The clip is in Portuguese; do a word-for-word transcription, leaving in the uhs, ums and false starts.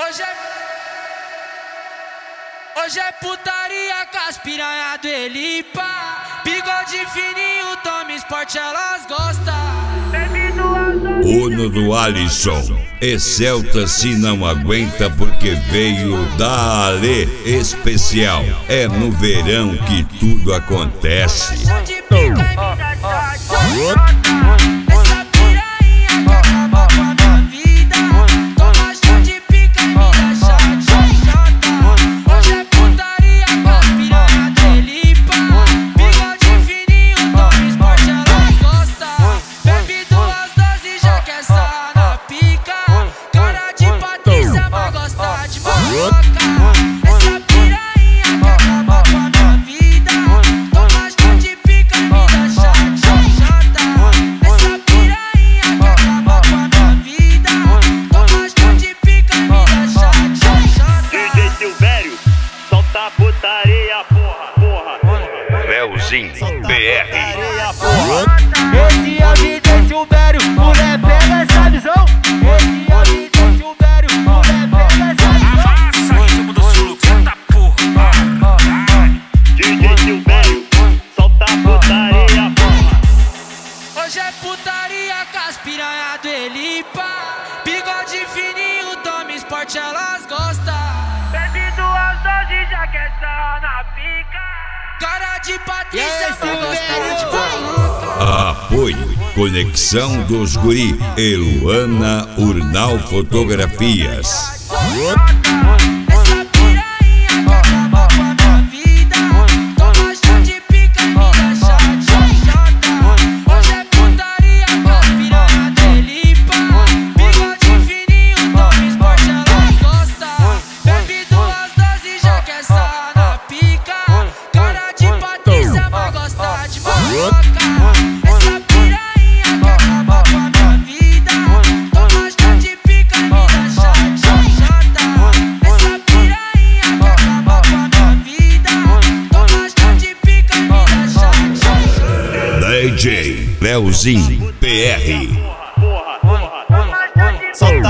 Hoje é... Hoje é putaria com as piranha do Elipa. Bigode fininho, tome esporte, elas gostam. Uno do Alisson, Excelta se não aguenta porque veio da Ale especial. É no verão que tudo acontece. Essa piranha que acaba com a minha vida. Toma chá de pica e me dá chá de chata. Essa piranha que acaba com a minha vida. Toma chá de pica e me dá chá de chata. D J Silvério, solta a putaria, porra, porra. Leozinho, B R. Esse é o D J Silvério, mulher pega essa visão. Esse é o D J Silvério, mulher pega essa visão. Hoje é putaria com as piranha do Elipa. Bigode fininho, tome esporte, elas gostam. Bebe duas doses, já quer estar na pica. Cara de Patrícia, Esse vai gostar velho. de balança. Apoio, Conexão dos Guri e Luana Urnal Fotografias. Essa piranha que acaba com a minha vida. Toma chá de pica e me dá chá de chata. Hoje é putaria com as piranha do Elipa. Bigode fininho, tome esporte, elas gostam. Bebe duas doses, já quer estar na pica. Cara de Patrícia, vai gostar de balança. Essa piranha que acaba com a minha vida. Toma chá de pica e me dá chá de chata. Essa piranha que acaba com a minha vida. Toma chá de pica e me dá chá de chata. D J Leozinho, P R. Porra, porra, porra. Solta